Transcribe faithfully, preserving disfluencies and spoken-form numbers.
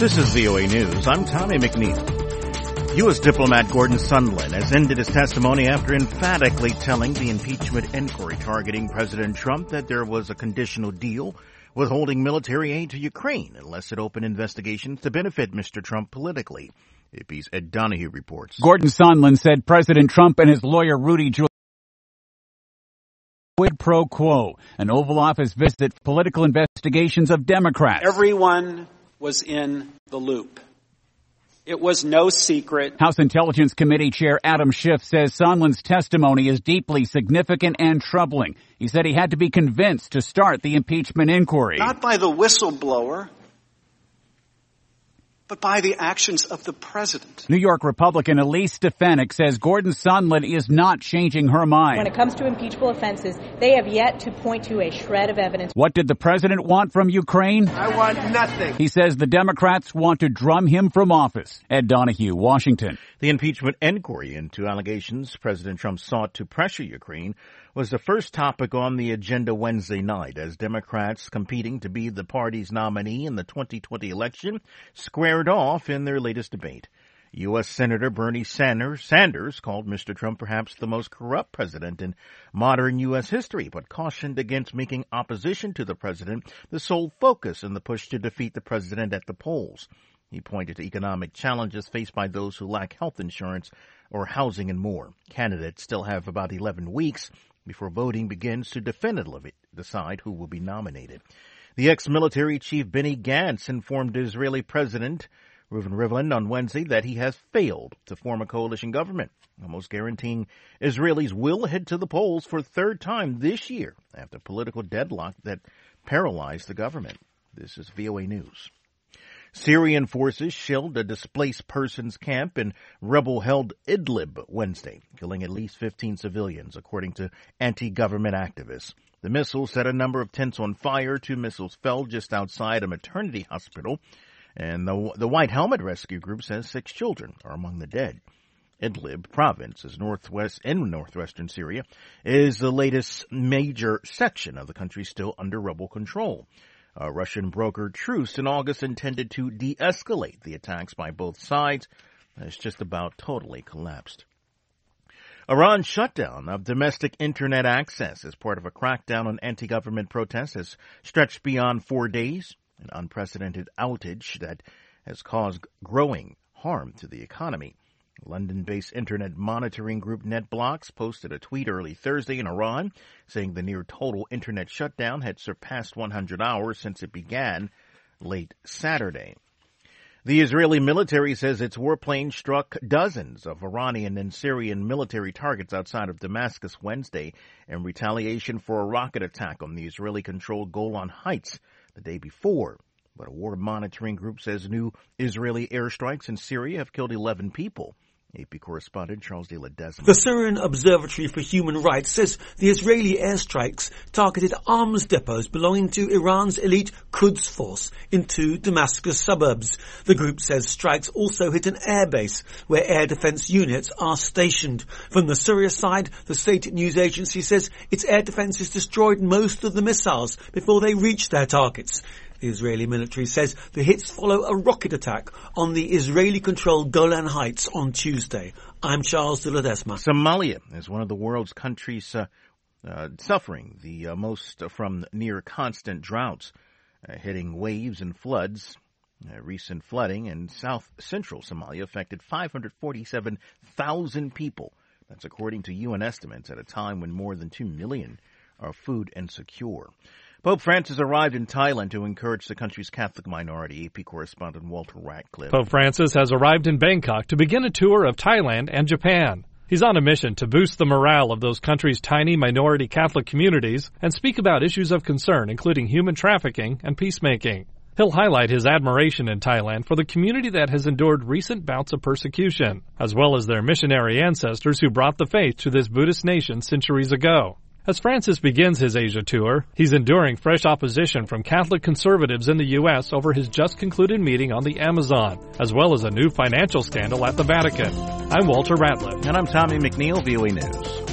This is V O A News. I'm Tommy McNeil. U S diplomat Gordon Sondland has ended his testimony after emphatically telling the impeachment inquiry targeting President Trump that there was a conditional deal withholding military aid to Ukraine unless it opened investigations to benefit Mister Trump politically. A P's Ed Donahue reports. Gordon Sondland said President Trump and his lawyer Rudy Giuliani quid pro quo, an Oval Office visit, political investigations of Democrats. Everyone was in the loop. It was no secret. House Intelligence Committee Chair Adam Schiff says Sondland's testimony is deeply significant and troubling. He said he had to be convinced to start the impeachment inquiry. Not by the whistleblower, but by the actions of the president. New York Republican Elise Stefanik says Gordon Sondland is not changing her mind. When it comes to impeachable offenses, they have yet to point to a shred of evidence. What did the president want from Ukraine? I want nothing. He says the Democrats want to drum him from office. Ed Donahue, Washington. The impeachment inquiry into allegations President Trump sought to pressure Ukraine was the first topic on the agenda Wednesday night as Democrats competing to be the party's nominee in the twenty twenty election squared off in their latest debate. U S. Senator Bernie Sanders, Sanders called Mister Trump perhaps the most corrupt president in modern U S history, but cautioned against making opposition to the president the sole focus in the push to defeat the president at the polls. He pointed to economic challenges faced by those who lack health insurance or housing and more. Candidates still have about eleven weeks before voting begins to definitively decide who will be nominated. The ex-military chief Benny Gantz informed Israeli President Reuven Rivlin on Wednesday that he has failed to form a coalition government, almost guaranteeing Israelis will head to the polls for a third time this year after a political deadlock that paralyzed the government. This is V O A News. Syrian forces shelled a displaced persons camp in rebel-held Idlib Wednesday, killing at least fifteen civilians, according to anti-government activists. The missiles set a number of tents on fire. Two missiles fell just outside a maternity hospital, and the, the White Helmet Rescue Group says six children are among the dead. Idlib province is northwest in northwestern Syria, is the latest major section of the country still under rebel control. A Russian brokered truce in August intended to de-escalate the attacks by both sides has just about totally collapsed. Iran's shutdown of domestic internet access as part of a crackdown on anti-government protests has stretched beyond four days, an unprecedented outage that has caused growing harm to the economy. London-based internet monitoring group NetBlocks posted a tweet early Thursday in Iran saying the near-total internet shutdown had surpassed one hundred hours since it began late Saturday. The Israeli military says its warplane struck dozens of Iranian and Syrian military targets outside of Damascus Wednesday in retaliation for a rocket attack on the Israeli-controlled Golan Heights the day before. But a war monitoring group says new Israeli airstrikes in Syria have killed eleven people. A P correspondent Charles de Ledesma. The Syrian Observatory for Human Rights says the Israeli airstrikes targeted arms depots belonging to Iran's elite Quds force in two Damascus suburbs. The group says strikes also hit an airbase where air defense units are stationed. From the Syria side, the state news agency says its air defenses destroyed most of the missiles before they reached their targets. The Israeli military says the hits follow a rocket attack on the Israeli-controlled Golan Heights on Tuesday. I'm Charles de Ledesma. Somalia is one of the world's countries uh, uh, suffering the uh, most from near constant droughts, uh, hitting waves and floods. Uh, recent flooding in south-central Somalia affected five hundred forty-seven thousand people. That's according to U N estimates at a time when more than two million are food insecure. Pope Francis arrived in Thailand to encourage the country's Catholic minority. A P correspondent Walter Ratcliffe. Pope Francis has arrived in Bangkok to begin a tour of Thailand and Japan. He's on a mission to boost the morale of those countries' tiny minority Catholic communities and speak about issues of concern, including human trafficking and peacemaking. He'll highlight his admiration in Thailand for the community that has endured recent bouts of persecution, as well as their missionary ancestors who brought the faith to this Buddhist nation centuries ago. As Francis begins his Asia tour, he's enduring fresh opposition from Catholic conservatives in the U S over his just-concluded meeting on the Amazon, as well as a new financial scandal at the Vatican. I'm Walter Ratliff. And I'm Tommy McNeil, V O A News.